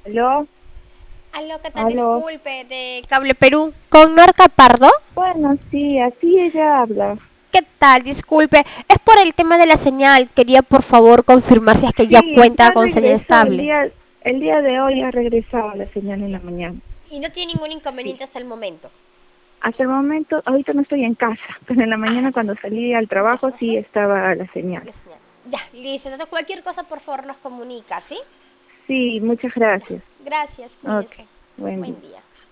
¿Aló? Aló, ¿qué tal? ¿Aló? Disculpe, de Cable Perú. ¿Con Norca Pardo? Bueno, sí, así ella habla. ¿Qué tal? Disculpe. Es por el tema de la señal. Quería por favor confirmar si es que ya Sí, cuenta ya con señal regresó estable. el día de hoy ha regresado la señal en la mañana. Y no tiene ningún Sí. inconveniente hasta el momento. Hasta el momento, ahorita no estoy en casa, pero en la Ah, mañana ya. cuando salí al Ya. trabajo Ajá. sí estaba la señal. La señal. Ya, listo. Entonces cualquier cosa por favor nos comunica, ¿sí? Sí, muchas Ya. gracias. Gracias, Ok, cuídese. buen día. Buen día.